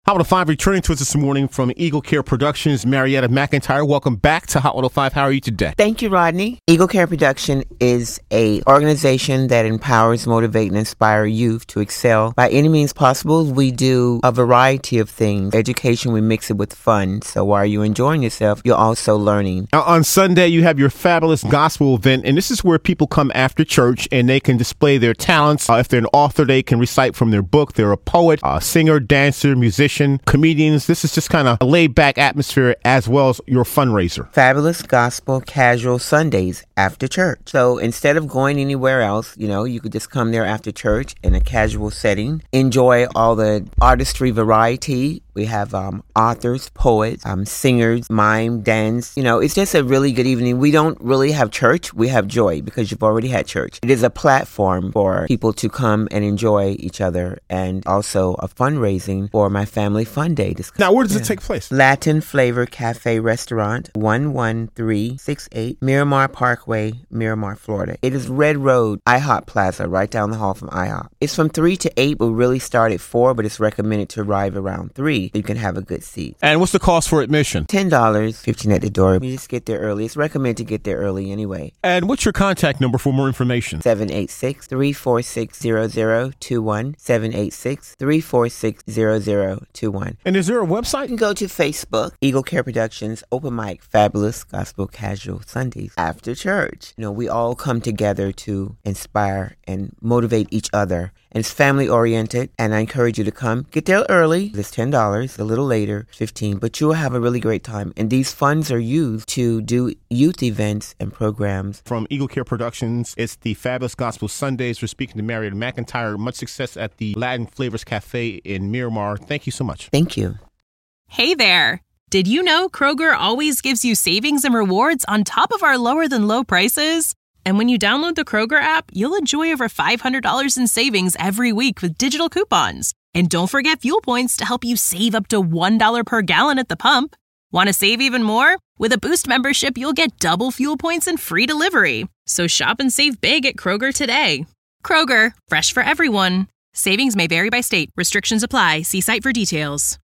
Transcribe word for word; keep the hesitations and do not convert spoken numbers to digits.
Hot one oh five returning to us this morning from Eagle Care Productions, Marietta McIntyre. Welcome back to Hot one oh five. How are you today? Thank you, Rodney. Eagle Care Production is a organization that empowers, motivate, and inspire youth to excel by any means possible. We do a variety of things. Education, we mix it with fun. So while you're enjoying yourself, you're also learning. Now, on Sunday, you have your fabulous gospel event, and this is where people come after church and they can display their talents. Uh, if they're an author, they can recite from their book. They're a poet, a singer, dancer, musician, comedians. This is just kind of a laid-back atmosphere as well as your fundraiser. Fabulous Gospel Casual Sundays after church. So instead of going anywhere else, you know, you could just come there after church in a casual setting, enjoy all the artistry variety. We have um, authors, poets, um, singers, mime, dance. You know, it's just a really good evening. We don't really have church. We have joy because you've already had church. It is a platform for people to come and enjoy each other, and also a fundraising for my family fun day. Now, where does yeah. it take place? Latin Flavor Cafe Restaurant, one one three six eight Miramar Parkway, Miramar, Florida. It is Red Road, IHOP Plaza, right down the hall from IHOP. It's from three to eight. We'll really start at four, but it's recommended to arrive around three. You can have a good seat. And what's the cost for admission? ten dollars, fifteen dollars at the door. You just get there early. It's recommended to get there early anyway. And what's your contact number for more information? seven eight six, three four six, zero zero two one. seven eight six, three four six, zero zero two one. And is there a website? You can go to Facebook, Eagle Care Productions, Open Mic, Fabulous Gospel Casual Sundays after church. You know, we all come together to inspire and motivate each other. And it's family oriented, and I encourage you to come. Get there early. It's ten dollars, a little later, fifteen dollars, but you will have a really great time. And these funds are used to do youth events and programs. From Eagle Care Productions, it's the Fabulous Gospel Sundays. We're speaking to Marietta McIntyre. Much success at the Latin Flavors Cafe in Miramar. Thank you so much. Thank you. Hey there. Did you know Kroger always gives you savings and rewards on top of our lower than low prices? And when you download the Kroger app, you'll enjoy over five hundred dollars in savings every week with digital coupons. And don't forget fuel points to help you save up to one dollar per gallon at the pump. Want to save even more? With a Boost membership, you'll get double fuel points and free delivery. So shop and save big at Kroger today. Kroger, fresh for everyone. Savings may vary by state. Restrictions apply. See site for details.